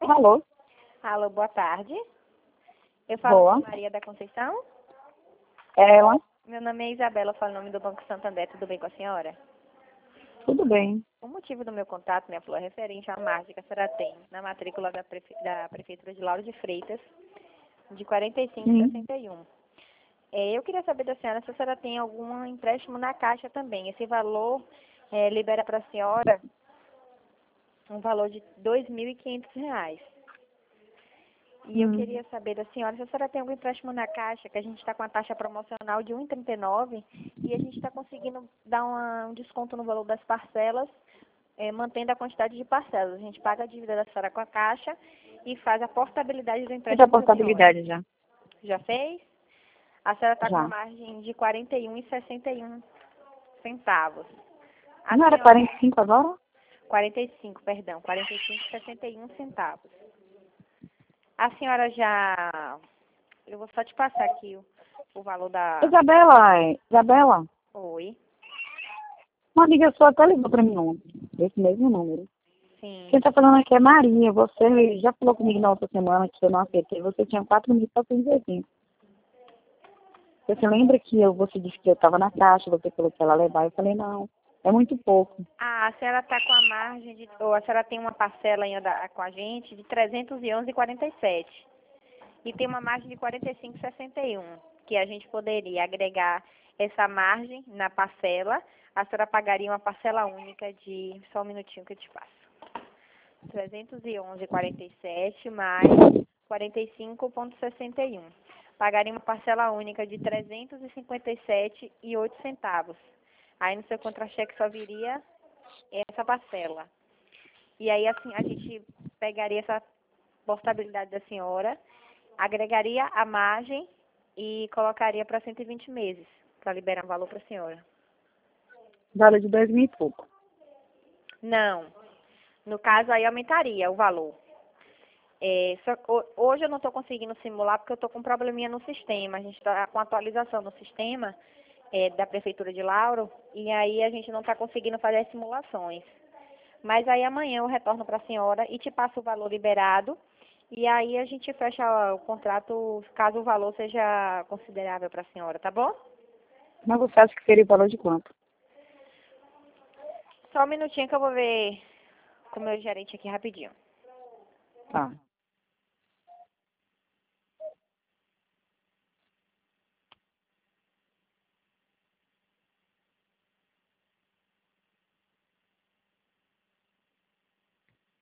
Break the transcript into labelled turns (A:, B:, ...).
A: Alô?
B: Alô, boa tarde. Eu falo
A: Boa.
B: com Maria da Conceição.
A: Ela?
B: Meu nome é Isabela, eu falo em nome do Banco Santander. Tudo bem com a senhora?
A: Tudo bem.
B: O motivo do meu contato, minha flor, é referente à margem que a senhora tem na matrícula da Prefeitura de Lauro de Freitas, de 45 e
A: Sim.
B: 61. Eu queria saber da senhora se a senhora tem algum empréstimo na Caixa também. Esse valor libera para a senhora um valor de R$ 2.500. E eu queria saber da senhora se a senhora tem algum empréstimo na Caixa, que a gente está com a taxa promocional de 1,39 e a gente está conseguindo dar um desconto no valor das parcelas, mantendo a quantidade de parcelas. A gente paga a dívida da senhora com a Caixa e faz a portabilidade do
A: Fiz a
B: empréstimo da senhora.
A: portabilidade já.
B: Já fez? A senhora está com
A: Já.
B: margem de 41,61 centavos.
A: Não era 45 agora?
B: 45, perdão, 45,61 centavos. A senhora já... Eu vou só te passar aqui o valor da...
A: Isabela,
B: Oi.
A: uma amiga sua até ligou pra mim ontem, desse mesmo número.
B: Sim.
A: Quem tá falando aqui é Maria. Você já falou comigo na outra semana que eu não aceitei. Você tinha 4.405. Você lembra que você disse que eu tava na Caixa, você falou que ela ia levar. Eu falei, não, é muito pouco.
B: Ah, a senhora está com a margem de... Ou a senhora tem uma parcela ainda com a gente de 311,47. E tem uma margem de 45,61, que a gente poderia agregar essa margem na parcela. A senhora pagaria uma parcela única de... Só um minutinho que eu te passo. 311,47 mais 45,61. Pagaria uma parcela única de 357,08 centavos. Aí no seu contra-cheque só viria essa parcela. E aí assim a gente pegaria essa portabilidade da senhora, agregaria a margem e colocaria para 120 meses, para liberar um valor para a senhora.
A: Vale de 2.000 e pouco.
B: Não. No caso aí aumentaria o valor. Hoje eu não estou conseguindo simular porque eu estou com um probleminha no sistema. A gente está com atualização no sistema da Prefeitura de Lauro e aí a gente não está conseguindo fazer as simulações. Mas aí amanhã eu retorno para a senhora e te passo o valor liberado e aí a gente fecha o contrato caso o valor seja considerável para a senhora, tá bom?
A: Mas você acha que seria o valor de quanto?
B: Só um minutinho que eu vou ver com o meu gerente aqui rapidinho.
A: Tá.